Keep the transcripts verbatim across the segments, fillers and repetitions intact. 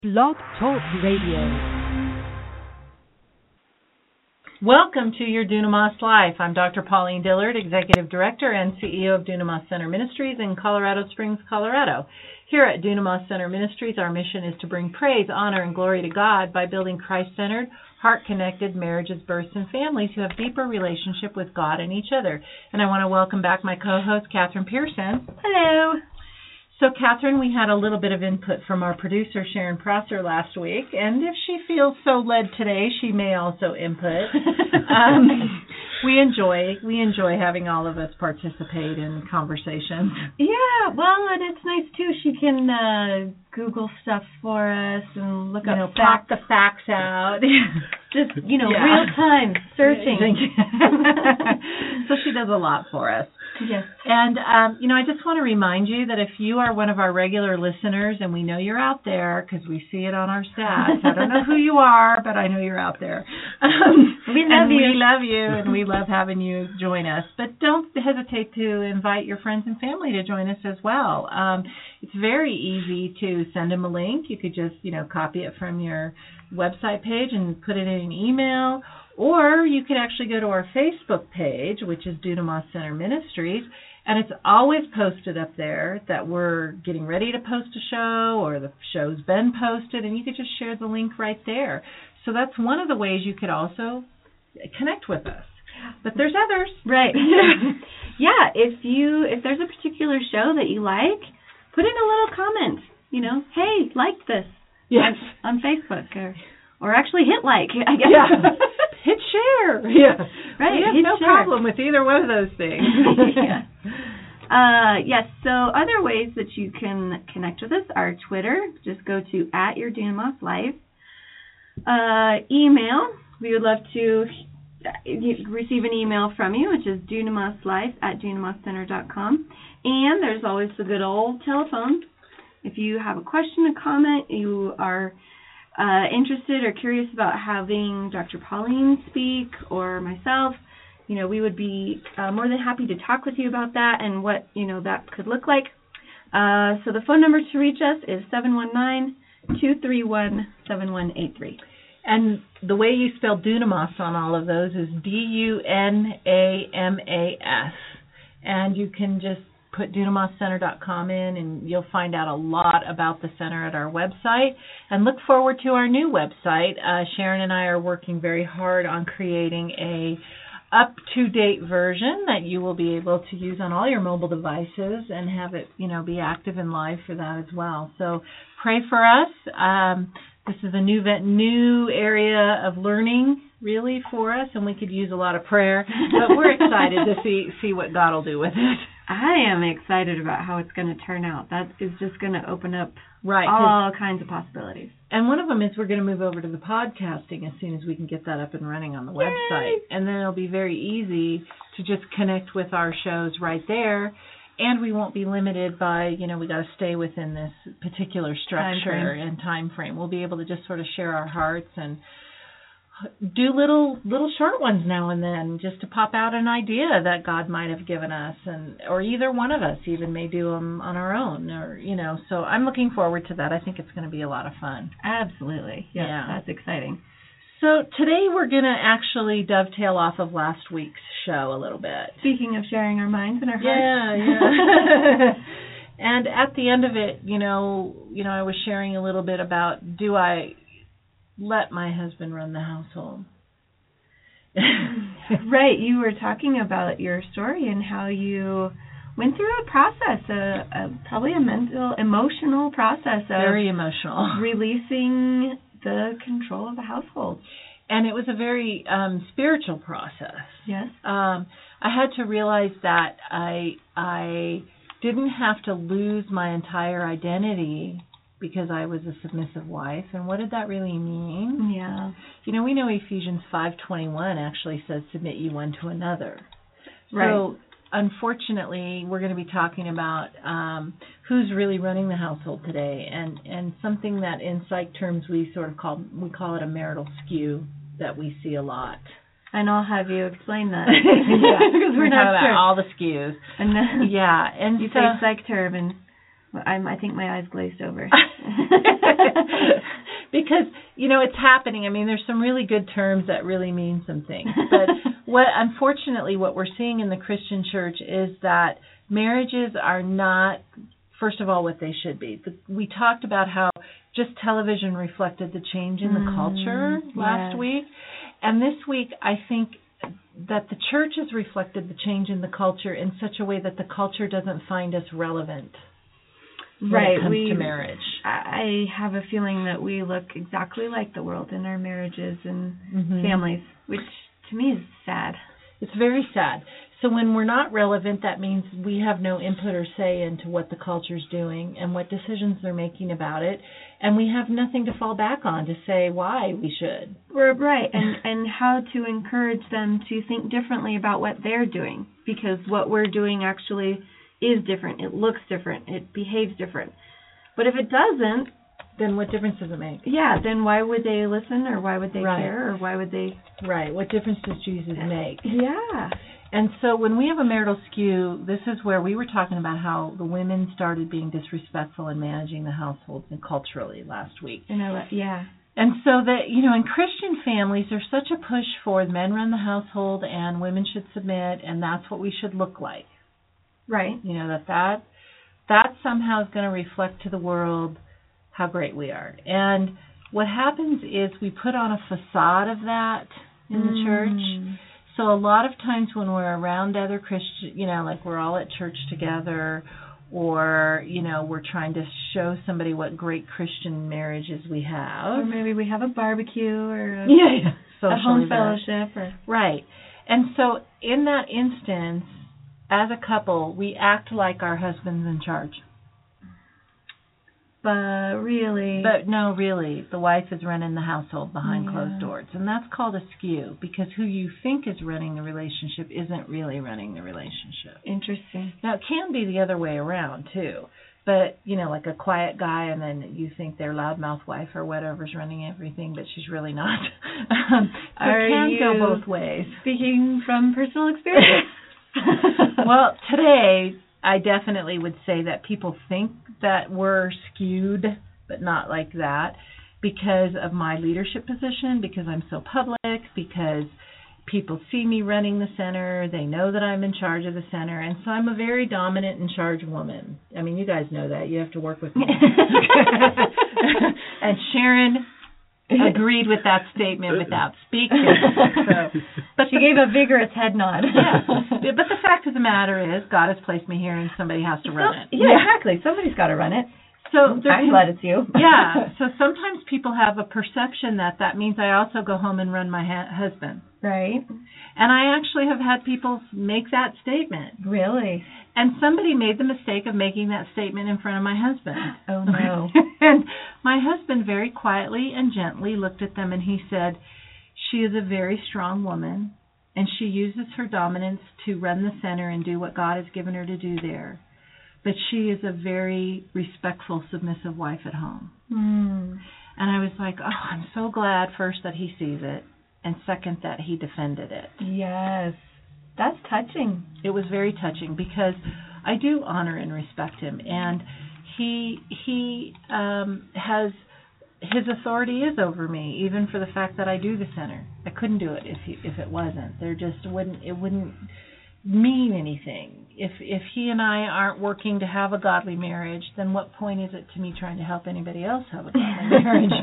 Blog Talk Radio. Welcome to your Dunamis Life. I'm Doctor Pauline Dillard, Executive Director and C E O of Dunamis Center Ministries in Colorado Springs, Colorado. Here at Dunamis Center Ministries, our mission is to bring praise, honor, and glory to God by building Christ-centered, heart-connected marriages, births, and families who have deeper relationship with God and each other. And I want to welcome back my co-host, Catherine Pearson. Hello. So, Catherine, we had a little bit of input from our producer, Sharon Prosser, last week, and if she feels so led today, she may also input. um, we enjoy we enjoy having all of us participate in conversations. Yeah, well, and it's nice, too. She can uh, Google stuff for us and look you up know, facts. pop the facts out. Just, you know, Yeah. real time searching. So she does a lot for us. Yes. And, um, you know, I just want to remind you that if you are one of our regular listeners, and we know you're out there because we see it on our stats. I don't know who you are, but I know you're out there. Um, We love and you. we love you, and we love having you join us. But don't hesitate to invite your friends and family to join us as well. Um, it's very easy to send them a link. You could just, you know, copy it from your website page and put it in an email. Or you could actually go to our Facebook page, which is Dunamis Center Ministries, and it's always posted up there that we're getting ready to post a show or the show's been posted, and you could just share the link right there. So that's one of the ways you could also connect with us. But there's others. Right. Yeah, if you if there's a particular show that you like, put in a little comment. You know, hey, like this. Yes. On, on Facebook or or actually hit like, I guess. Yeah. Hit share. Yeah. Right. We have hit no share. problem with either one of those things. Yeah. Uh, yes, so other ways that you can connect with us are Twitter. Just go to at your Dunamis Life. Uh, email. We would love to receive an email from you, which is dunamislife at dunamiscenter dot com. And there's always the good old telephone. If you have a question, a comment, you are uh, interested or curious about having Doctor Pauline speak or myself, you know, we would be uh, more than happy to talk with you about that and what, you know, that could look like. Uh, so the phone number to reach us is seven one nine, two three one, seven one eight three. And the way you spell Dunamis on all of those is D U N A M A S. And you can just put dunamis center dot com in, and you'll find out a lot about the center at our website. And look forward to our new website. Uh, Sharon and I are working very hard on creating a up-to-date version that you will be able to use on all your mobile devices and have it, you know, be active and live for that as well. So pray for us. Um, this is a new new area of learning, really, for us, and we could use a lot of prayer. But we're excited to see see what God will do with it. I am excited about how it's going to turn out. That is just going to open up Right. all kinds of possibilities. And one of them is we're going to move over to the podcasting as soon as we can get that up and running on the Yay. website. And then it'll be very easy to just connect with our shows right there. And we won't be limited by, you know, we got to stay within this particular structure Time frame. and time frame. We'll be able to just sort of share our hearts and do little little short ones now and then just to pop out an idea that God might have given us, and or either one of us even may do them on our own, or, you know, so I'm looking forward to that. I think it's going to be a lot of fun. Absolutely. Yes, Yeah. that's exciting. So today we're going to actually dovetail off of last week's show a little bit. Speaking of sharing our minds and our hearts. Yeah, yeah. And at the end of it, you know, you know, I was sharing a little bit about, do I let my husband run the household? Right. You were talking about your story and how you went through a process, a, a probably a mental, emotional process of Very emotional. releasing the control of the household. And it was a very um, spiritual process. Yes. Um, I had to realize that I I didn't have to lose my entire identity because I was a submissive wife. And what did that really mean? Yeah. You know, we know Ephesians five twenty-one actually says, submit you one to another. Right. So, unfortunately, we're going to be talking about um, who's really running the household today, and, and something that in psych terms we sort of call, we call it a marital skew that we see a lot. And I'll have you explain that. Yeah, because we're talking not about sure. all the skews. And then Yeah, and you so, say psych term, and I'm, I think my eyes glazed over. Because, you know, it's happening. I mean, there's some really good terms that really mean some things. But what, unfortunately, what we're seeing in the Christian church is that marriages are not, first of all, what they should be. The, we talked about how just television reflected the change in the mm, culture last yes. week. And this week, I think that the church has reflected the change in the culture in such a way that the culture doesn't find us relevant when right. it comes we, to marriage. I have a feeling that we look exactly like the world in our marriages and mm-hmm. families, which to me is sad. It's very sad. So when we're not relevant, that means we have no input or say into what the culture's doing and what decisions they're making about it, and we have nothing to fall back on to say why we should. We're right, and and how to encourage them to think differently about what they're doing, because what we're doing actually is different. It looks different. It behaves different. But if it doesn't, then what difference does it make? Yeah, then why would they listen, or why would they right. care, or why would they... Right, what difference does Jesus make? Yeah. And so when we have a marital skew, this is where we were talking about how the women started being disrespectful in managing the household and culturally last week. You know, yeah. And so that, you know, in Christian families, there's such a push for men run the household and women should submit, and that's what we should look like. Right. You know, that that, that somehow is going to reflect to the world how great we are. And what happens is we put on a facade of that in mm. the church. So a lot of times when we're around other Christian, you know, like we're all at church together, or, you know, we're trying to show somebody what great Christian marriages we have. Or maybe we have a barbecue or a, yeah, yeah. a home fellowship. Or... Right. And so in that instance, as a couple, we act like our husband's in charge. But really... But no, really, the wife is running the household behind yeah. closed doors. And that's called a skew, because who you think is running the relationship isn't really running the relationship. Interesting. Now, it can be the other way around, too. But, you know, like a quiet guy, and then you think their loudmouth wife or whatever's running everything, but she's really not. um, so Are it can you go both ways. Speaking from personal experience? Well, today... I definitely would say that people think that we're skewed, but not like that, because of my leadership position, because I'm so public, because people see me running the center, they know that I'm in charge of the center, and so I'm a very dominant in charge woman. I mean, you guys know that. You have to work with me. And Sharon agreed with that statement without speaking. So, but she gave a vigorous head nod. Yeah. But the fact of the matter is, God has placed me here, and somebody has to run so, it. Yeah, yeah, exactly. Somebody's got to run it. So I'm glad it's you. Yeah. So sometimes people have a perception that that means I also go home and run my ha- husband. Right. And I actually have had people make that statement. Really? And somebody made the mistake of making that statement in front of my husband. Oh, no. And my husband very quietly and gently looked at them and he said, she is a very strong woman, and she uses her dominance to run the center and do what God has given her to do there. But she is a very respectful, submissive wife at home. Mm. And I was like, oh, I'm so glad, first, that he sees it, and second, that he defended it. Yes. That's touching. It was very touching, because I do honor and respect him. And he he um, has, his authority is over me, even for the fact that I do the center. I couldn't do it if he, if it wasn't. There just wouldn't, it wouldn't mean anything. If if he and I aren't working to have a godly marriage, then what point is it to me trying to help anybody else have a godly marriage?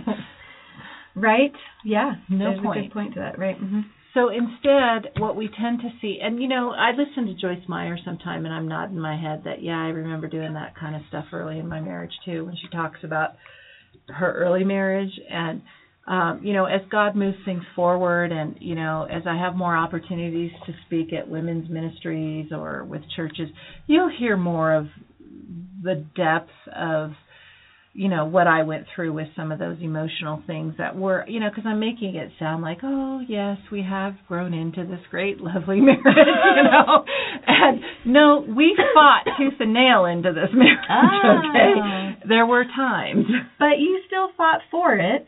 Right? Yeah. No There's point. a good point to that, right? Mm-hmm. So instead, what we tend to see, and you know, I listen to Joyce Meyer sometime, and I'm nodding my head that, yeah, I remember doing that kind of stuff early in my marriage too, when she talks about her early marriage. And Um, you know, as God moves things forward, and, you know, as I have more opportunities to speak at women's ministries or with churches, you'll hear more of the depth of, you know, what I went through with some of those emotional things that were, you know, because I'm making it sound like, oh, yes, we have grown into this great, lovely marriage, you know. And, no, we fought tooth and nail into this marriage, oh. okay? There were times. But you still fought for it.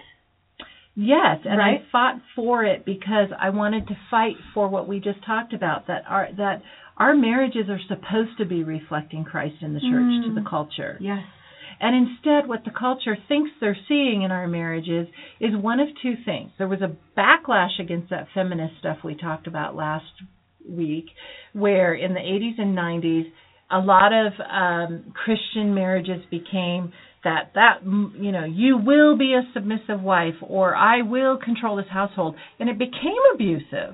Yes, and right? I fought for it because I wanted to fight for what we just talked about, that our that our marriages are supposed to be reflecting Christ in the church mm. to the culture. Yes. And instead, what the culture thinks they're seeing in our marriages is one of two things. There was a backlash against that feminist stuff we talked about last week, where in the eighties and nineties, a lot of um, Christian marriages became that, that, you know, you will be a submissive wife, or I will control this household. And it became abusive.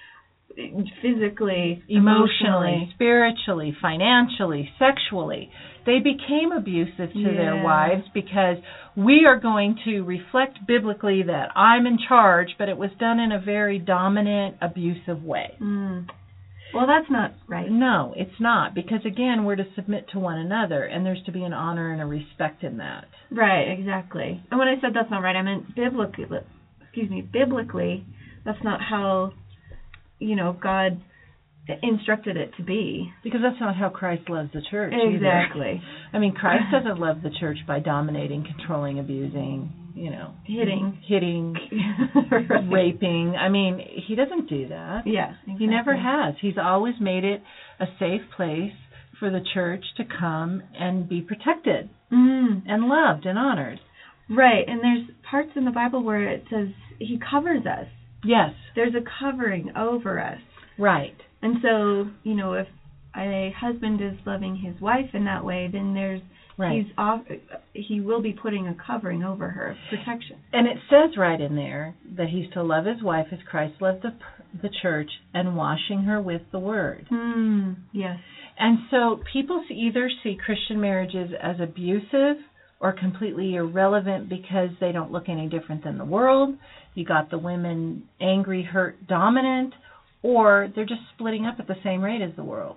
Physically, emotionally, emotionally, spiritually, financially, sexually. They became abusive to yeah. their wives because we are going to reflect biblically that I'm in charge, but it was done in a very dominant, abusive way. Mm. Well, that's not right. No, it's not, because again, we're to submit to one another, and there's to be an honor and a respect in that. Right, exactly. And when I said that's not right, I meant biblically. Excuse me, biblically, that's not how, you know, God instructed it to be. Because that's not how Christ loves the church. Exactly. Either. I mean, Christ doesn't love the church by dominating, controlling, abusing, you know. Hitting. Hitting, right. raping. I mean, he doesn't do that. Yes, exactly. He never has. He's always made it a safe place for the church to come and be protected mm. and loved and honored. Right, and there's parts in the Bible where it says he covers us. Yes. There's a covering over us. Right. And so, you know, if a husband is loving his wife in that way, then there's right. he's off, he will be putting a covering over her, protection. And it says right in there that he's to love his wife as Christ loved the the church, and washing her with the word. Mm, yes. And so people either see Christian marriages as abusive or completely irrelevant because they don't look any different than the world. You got the women angry, hurt, dominant, or they're just splitting up at the same rate as the world.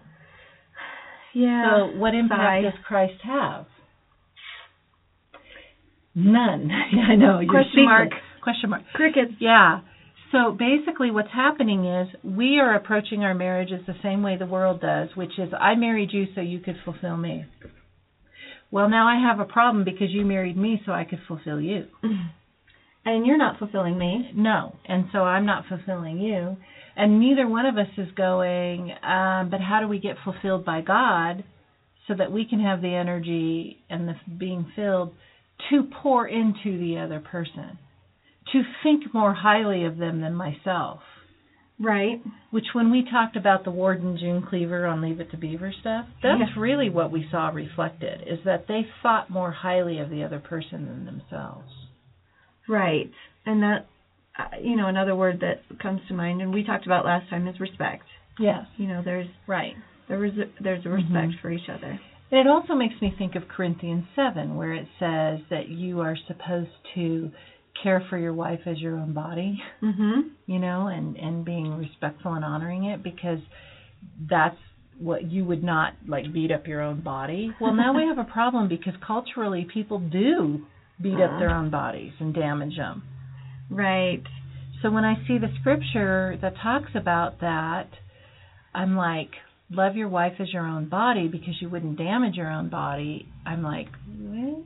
Yeah. So what impact does Christ have? None. Yeah, I know. You're Question mark. Question mark. Crickets. Yeah. So basically what's happening is we are approaching our marriages the same way the world does, which is I married you so you could fulfill me. Well, now I have a problem because you married me so I could fulfill you. And you're not fulfilling me. No. And so I'm not fulfilling you. And neither one of us is going, um, but how do we get fulfilled by God so that we can have the energy and the being filled to pour into the other person, to think more highly of them than myself. Right. Which when we talked about the Warden June Cleaver on Leave It to Beaver stuff, that's yeah. really what we saw reflected, is that they thought more highly of the other person than themselves. Right. And that, uh, you know, another word that comes to mind, and we talked about last time, is respect. Yes. You know, there's right. There is a, there's a respect mm-hmm. for each other. And it also makes me think of Corinthians seven, where it says that you are supposed to care for your wife as your own body, mm-hmm. you know, and, and being respectful and honoring it, because that's what you would not, like, beat up your own body. Well, now we have a problem because culturally people do beat up their own bodies and damage them. Right. So when I see the scripture that talks about that, I'm like, love your wife as your own body because you wouldn't damage your own body. I'm like, well,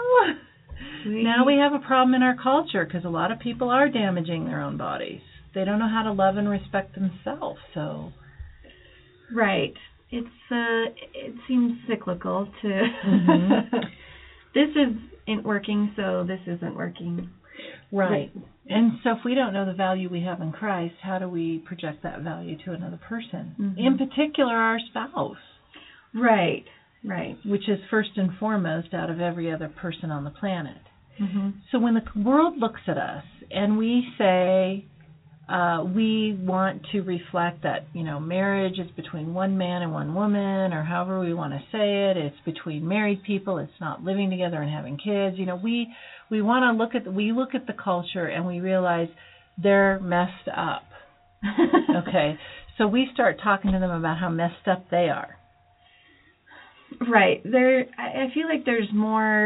now we have a problem in our culture because a lot of people are damaging their own bodies. They don't know how to love and respect themselves. So, right. It's uh, it seems cyclical to. Mm-hmm. This isn't working, so this isn't working. Right. And so if we don't know the value we have in Christ, how do we project that value to another person? Mm-hmm. In particular, our spouse. Right. Right. Which is first and foremost out of every other person on the planet. Mm-hmm. So when the world looks at us and we say uh, we want to reflect that, you know, marriage is between one man and one woman, or however we want to say it, it's between married people, it's not living together and having kids. You know, we we want to look at the, we look at the culture and we realize they're messed up. Okay, so we start talking to them about how messed up they are. Right. There, I feel like there's more,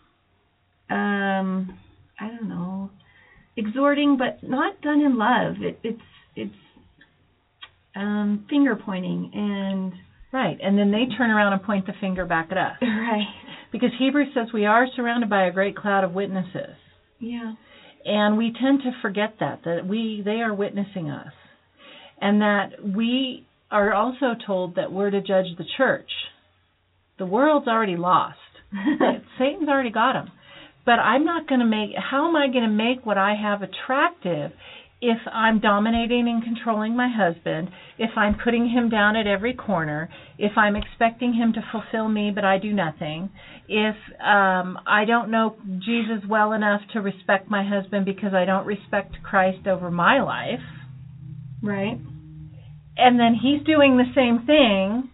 um, I don't know, exhorting, but not done in love. It, it's it's um, finger pointing and right, and then they turn around and point the finger back at us. Right. Because Hebrews says we are surrounded by a great cloud of witnesses. Yeah. And we tend to forget that that we they are witnessing us, and that we are also told that we're to judge the church. The world's already lost. Satan's already got them. But I'm not going to make, how am I going to make what I have attractive if I'm dominating and controlling my husband, if I'm putting him down at every corner, if I'm expecting him to fulfill me but I do nothing, if um, I don't know Jesus well enough to respect my husband because I don't respect Christ over my life. Right. And then he's doing the same thing,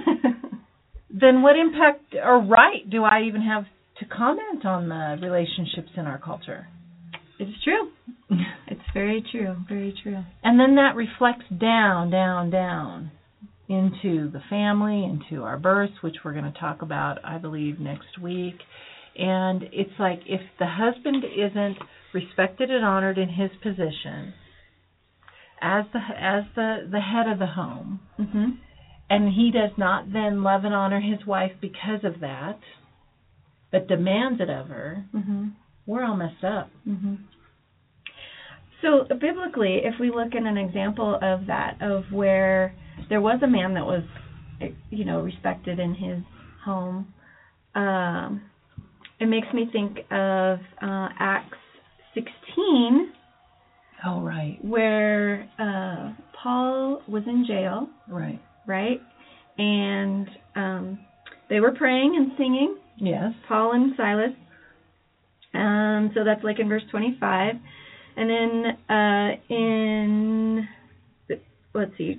then what impact or right do I even have to comment on the relationships in our culture? It's true. It's very true. Very true. And then that reflects down, down, down into the family, into our births, which we're going to talk about, I believe, next week. And it's like if the husband isn't respected and honored in his position as the as the, the head of the home, mm-hmm. and he does not then love and honor his wife because of that, but demands it of her, mm-hmm. we're all messed up. Mm-hmm. So biblically, if we look at an example of that, of where there was a man that was, you know, respected in his home, um, it makes me think of uh, Acts sixteen. Oh, right. Where uh, Paul was in jail. Right. Right? And um, they were praying and singing. Yes. Paul and Silas. Um, so that's like in verse twenty-five. And then uh, in, let's see,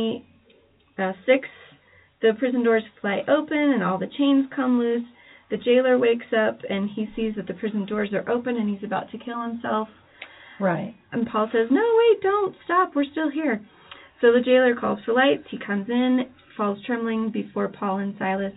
twenty-six, the prison doors fly open and all the chains come loose. The jailer wakes up and he sees that the prison doors are open and he's about to kill himself. Right. And Paul says, no, wait, don't, stop, we're still here. So the jailer calls for lights. He comes in, falls trembling before Paul and Silas.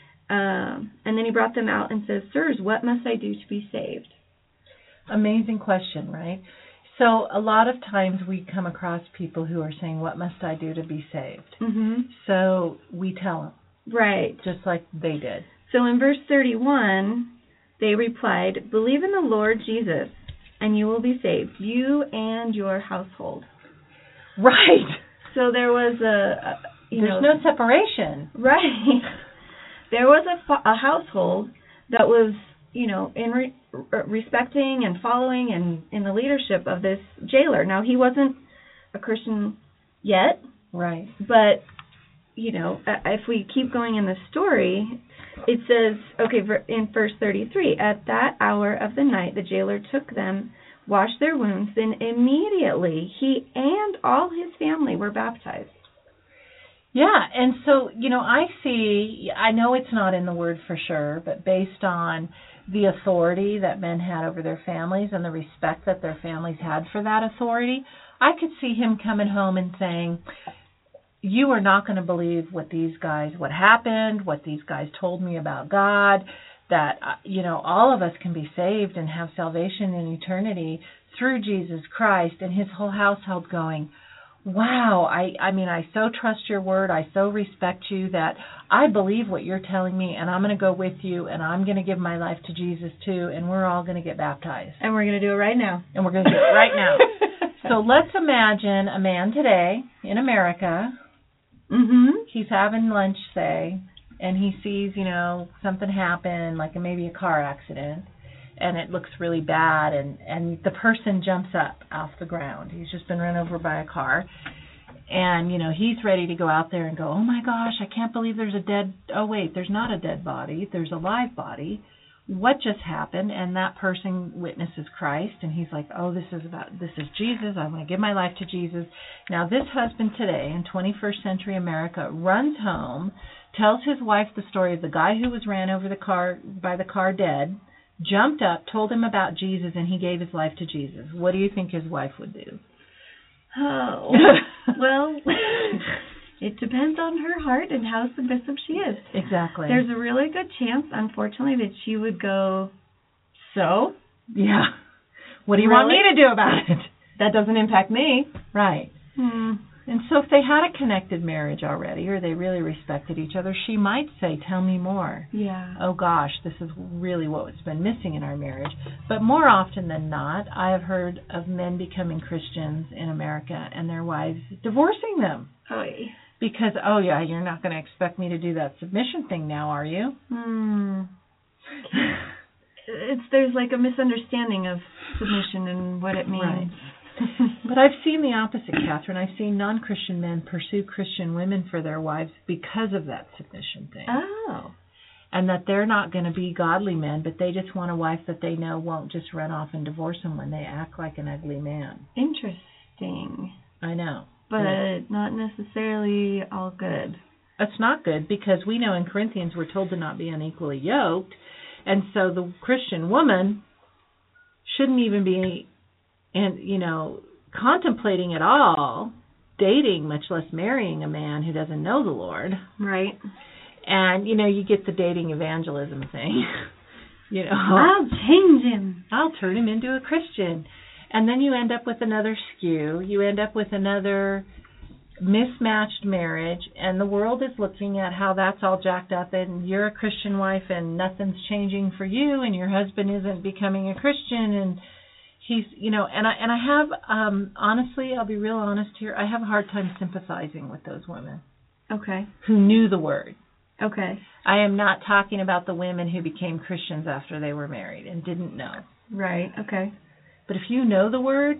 Um, and then he brought them out and says, sirs, what must I do to be saved? Amazing question, right? So a lot of times we come across people who are saying, what must I do to be saved? Mm-hmm. So we tell them. Right. Just like they did. So in verse thirty-one, they replied, believe in the Lord Jesus, and you will be saved, you and your household. Right. So there was a, a you There's know, no separation. Right. There was a, a household that was, you know, in re- respecting and following and in the leadership of this jailer. Now, he wasn't a Christian yet. Right. But, you know, if we keep going in the story, it says, okay, in verse thirty-three, at that hour of the night, the jailer took them, washed their wounds, then immediately he and all his family were baptized. Yeah, and so, you know, I see, I know it's not in the Word for sure, but based on the authority that men had over their families and the respect that their families had for that authority, I could see him coming home and saying, you are not going to believe what these guys, what happened, what these guys told me about God, that, you know, all of us can be saved and have salvation in eternity through Jesus Christ, and his whole household going, wow, I, I mean, I so trust your word, I so respect you that I believe what you're telling me, and I'm going to go with you, and I'm going to give my life to Jesus too, and we're all going to get baptized. And we're going to do it right now. And we're going to do it right now. So let's imagine a man today in America, mm-hmm. he's having lunch, say, and he sees, you know, something happen, like maybe a car accident, and it looks really bad, and, and the person jumps up off the ground. He's just been run over by a car, and, you know, he's ready to go out there and go, oh, my gosh, I can't believe there's a dead, oh, wait, there's not a dead body, there's a live body. What just happened? And that person witnesses Christ, and he's like, oh, this is about, this is Jesus, I want to give my life to Jesus. Now, this husband today in twenty-first century America runs home, tells his wife the story of the guy who was ran over the car by the car dead, jumped up, told him about Jesus, and he gave his life to Jesus. What do you think his wife would do? Oh, well, it depends on her heart and how submissive she is. Exactly. There's a really good chance, unfortunately, that she would go, so? Yeah. What do you really? want me to do about it? That doesn't impact me. Right. Hmm. And so if they had a connected marriage already, or they really respected each other, she might say, tell me more. Yeah. Oh, gosh, this is really what's been missing in our marriage. But more often than not, I have heard of men becoming Christians in America and their wives divorcing them. Oh, Because, oh, yeah, you're not going to expect me to do that submission thing now, are you? Hmm. It's there's like a misunderstanding of submission and what it means. Right. But I've seen the opposite, Catherine. I've seen non-Christian men pursue Christian women for their wives because of that submission thing. Oh. And that they're not going to be godly men, but they just want a wife that they know won't just run off and divorce them when they act like an ugly man. Interesting. I know. But yeah. not necessarily all good. That's not good, because we know in Corinthians we're told to not be unequally yoked. And so the Christian woman shouldn't even be, and you know, contemplating at all dating, much less marrying a man who doesn't know the Lord. Right. And, you know, you get the dating evangelism thing. you know, I'll change him. I'll turn him into a Christian. And then you end up with another skew. You end up with another mismatched marriage, and the world is looking at how that's all jacked up, and you're a Christian wife and nothing's changing for you, and your husband isn't becoming a Christian, and he's, you know, and I and I have, um, honestly, I'll be real honest here, I have a hard time sympathizing with those women. Okay. Who knew the word. Okay. I am not talking about the women who became Christians after they were married and didn't know. Right. Okay. But if you know the word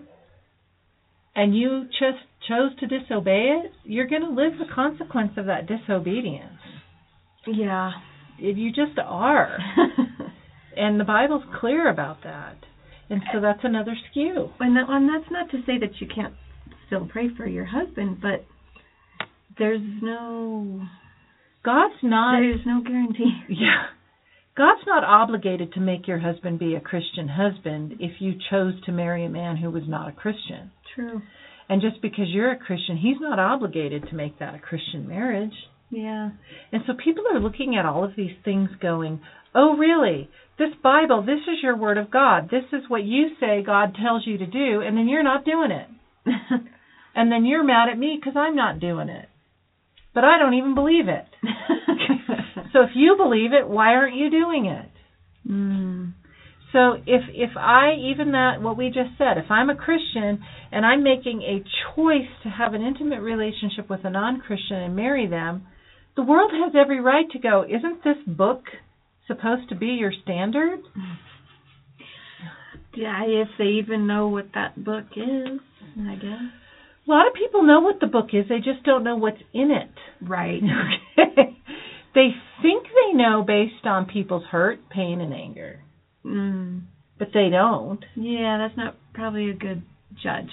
and you just chose to disobey it, you're going to live the consequence of that disobedience. Yeah. You just are. And the Bible's clear about that. And so that's another skew. And, that, and that's not to say that you can't still pray for your husband, but there's no... God's not... There's no guarantee. Yeah. God's not obligated to make your husband be a Christian husband if you chose to marry a man who was not a Christian. True. And just because you're a Christian, he's not obligated to make that a Christian marriage. Yeah. And so people are looking at all of these things going, oh, really? This Bible, this is your word of God. This is what you say God tells you to do, and then you're not doing it. And then you're mad at me because I'm not doing it. But I don't even believe it. So if you believe it, why aren't you doing it? Mm. So if if I, even that, what we just said, if I'm a Christian and I'm making a choice to have an intimate relationship with a non-Christian and marry them, the world has every right to go, isn't this book supposed to be your standard? Yeah, if they even know what that book is, I guess. A lot of people know what the book is, they just don't know what's in it. Right. Okay. They think they know based on people's hurt, pain, and anger. Mm. But they don't. Yeah, that's not probably a good judge.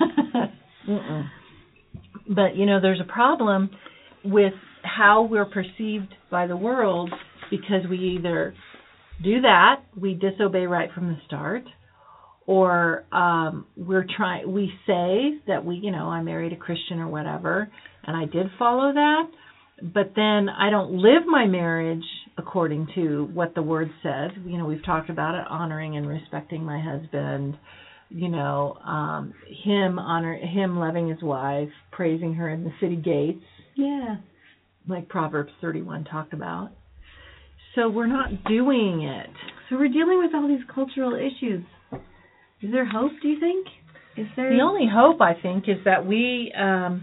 Mm-mm. But, you know, there's a problem with how we're perceived by the world, because we either do that, we disobey right from the start, or um, we're trying. We say that we, you know, I married a Christian or whatever, and I did follow that, but then I don't live my marriage according to what the Word says. You know, we've talked about it, honoring and respecting my husband. You know, um, him honor him loving his wife, praising her in the city gates. Yeah, like Proverbs thirty-one talked about. So we're not doing it. So we're dealing with all these cultural issues. Is there hope, do you think? Is there... The only hope, I think, is that we um,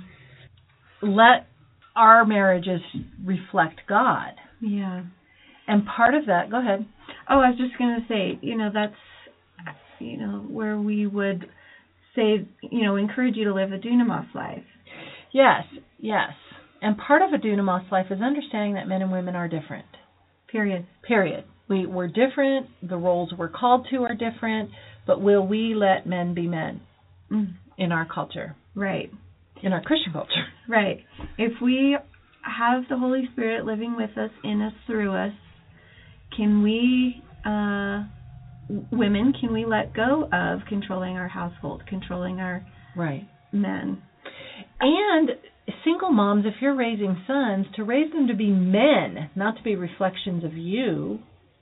let our marriages reflect God. Yeah. And part of that, go ahead. Oh, I was just going to say, you know, that's, you know, where we would say, you know, encourage you to live a dunamos life. Yes, yes. And part of a dunamos life is understanding that men and women are different. Period. Period. We, we're different. The roles we're called to are different. But will we let men be men mm. in our culture? Right. In our Christian culture. Right. If we have the Holy Spirit living with us, in us, through us, can we, uh, women, can we let go of controlling our household, controlling our right men? And single moms, if you're raising sons, to raise them to be men, not to be reflections of you.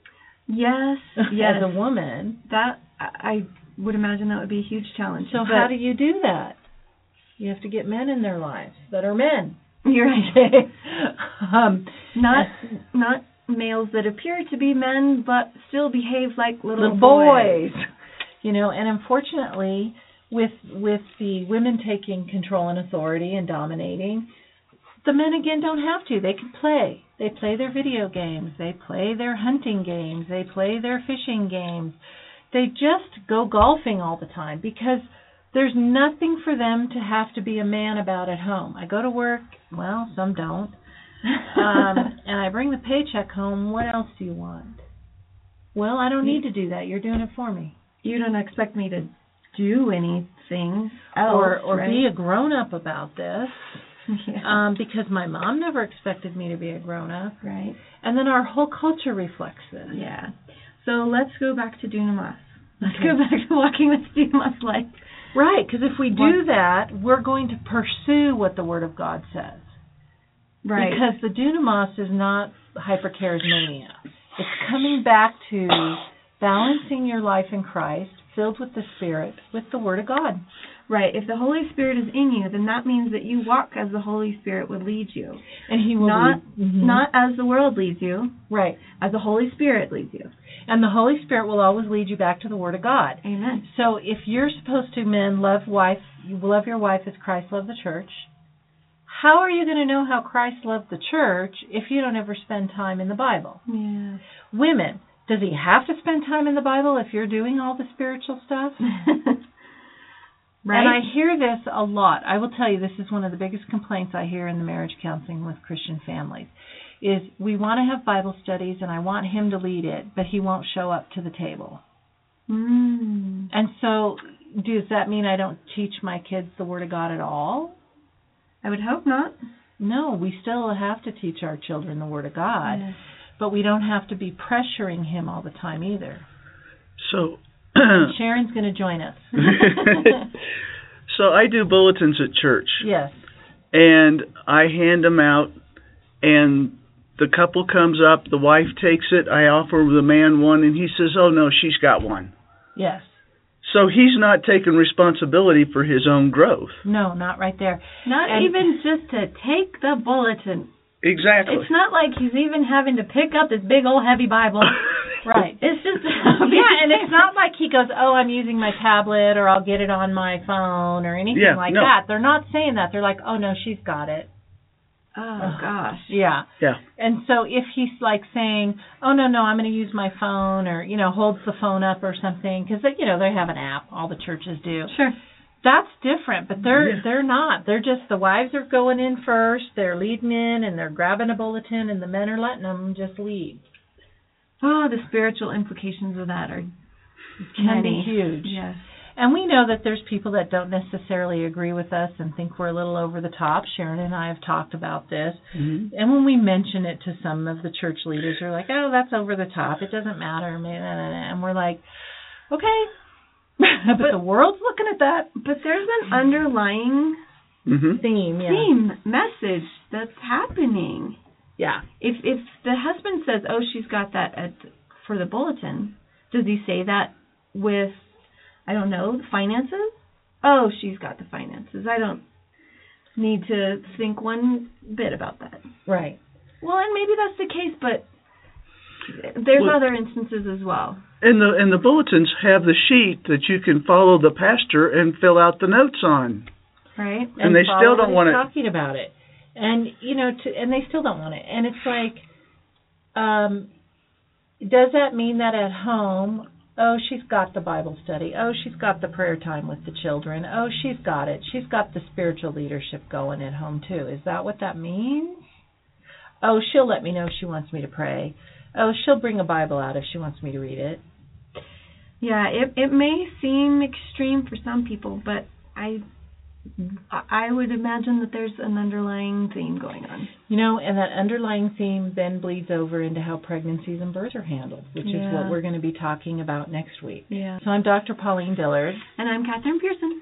Yes, yes. As a woman. That, I would imagine that would be a huge challenge. So but how do you do that? You have to get men in their lives that are men. You're right. um, not not males that appear to be men, but still behave like little, little boys. boys. You know, and unfortunately, with with the women taking control and authority and dominating, the men, again, don't have to. They can play. They play their video games. They play their hunting games. They play their fishing games. They just go golfing all the time because there's nothing for them to have to be a man about at home. I go to work. Well, some don't. um, and I bring the paycheck home. What else do you want? Well, I don't need to do that. You're doing it for me. You don't expect me to do anything else, or or right? be a grown-up about this. Yeah. Um, because my mom never expected me to be a grown-up. Right. And then our whole culture reflects this. Yeah. So let's go back to Dunamis. Let's Okay. go back to walking with Dunamis life. Right, because if we do that, we're going to pursue what the Word of God says. Right. Because the Dunamis is not hypercharismania. It's coming back to balancing your life in Christ, filled with the Spirit, with the Word of God. Right. If the Holy Spirit is in you, then that means that you walk as the Holy Spirit would lead you. And He will not lead. Mm-hmm. not as the world leads you, Right. as the Holy Spirit leads you. And the Holy Spirit will always lead you back to the Word of God. Amen. So if you're supposed to, men, love wife, you love your wife as Christ loved the church, how are you going to know how Christ loved the church if you don't ever spend time in the Bible? Yeah. Women, does he have to spend time in the Bible if you're doing all the spiritual stuff? Right. And I hear this a lot. I will tell you, this is one of the biggest complaints I hear in the marriage counseling with Christian families, is we want to have Bible studies and I want him to lead it, but he won't show up to the table. Mm. And so does that mean I don't teach my kids the Word of God at all? I would hope not. No, we still have to teach our children the Word of God, Yes. but we don't have to be pressuring him all the time either. So Sharon's going to join us. So I do bulletins at church. Yes. And I hand them out, and the couple comes up, the wife takes it, I offer the man one, and he says, oh, no, she's got one. Yes. So he's not taking responsibility for his own growth. No, not right there. Not And- even just to take the bulletin. Exactly. It's not like he's even having to pick up this big old heavy Bible. Right. It's just Yeah, and it's not like he goes, oh, I'm using my tablet or I'll get it on my phone or anything Yeah, like no. that. They're not saying that. They're like, oh, no, she's got it. Oh gosh. Yeah. Yeah. And so if he's like saying, oh, no, no, I'm going to use my phone or, you know, holds the phone up or something, because, you know, they have an app. All the churches do. Sure. That's different, but they're Yeah. they're not. They're just, the wives are going in first, they're leading in, and they're grabbing a bulletin, and the men are letting them just lead. Oh, the spiritual implications of that are Can be many. huge. Yes. And we know that there's people that don't necessarily agree with us and think we're a little over the top. Sharon and I have talked about this. Mm-hmm. And when we mention it to some of the church leaders, they're like, oh, that's over the top. It doesn't matter. And we're like, okay. but, but the world's looking at that. But there's an underlying Mm-hmm. Theme, yeah. theme, message that's happening. Yeah. If if the husband says, oh, she's got that at, for the bulletin, does he say that with, I don't know, the finances? Oh, she's got the finances. I don't need to think one bit about that. Right. Well, and maybe that's the case, but there's Well- other instances as well. And the and the bulletins have the sheet that you can follow the pastor and fill out the notes on. Right? And they follow still what don't he's want it. talking about it. And, you know, to, and they still don't want it. And it's like, um, does that mean that at home, oh, she's got the Bible study. Oh, she's got the prayer time with the children. Oh, she's got it. She's got the spiritual leadership going at home, too. Is that what that means? Oh, she'll let me know if she wants me to pray. Oh, she'll bring a Bible out if she wants me to read it. Yeah, it it may seem extreme for some people, but I I would imagine that there's an underlying theme going on. You know, and that underlying theme then bleeds over into how pregnancies and births are handled, which is Yeah. what we're going to be talking about next week. Yeah. So I'm Doctor Pauline Dillard. And I'm Catherine Pearson.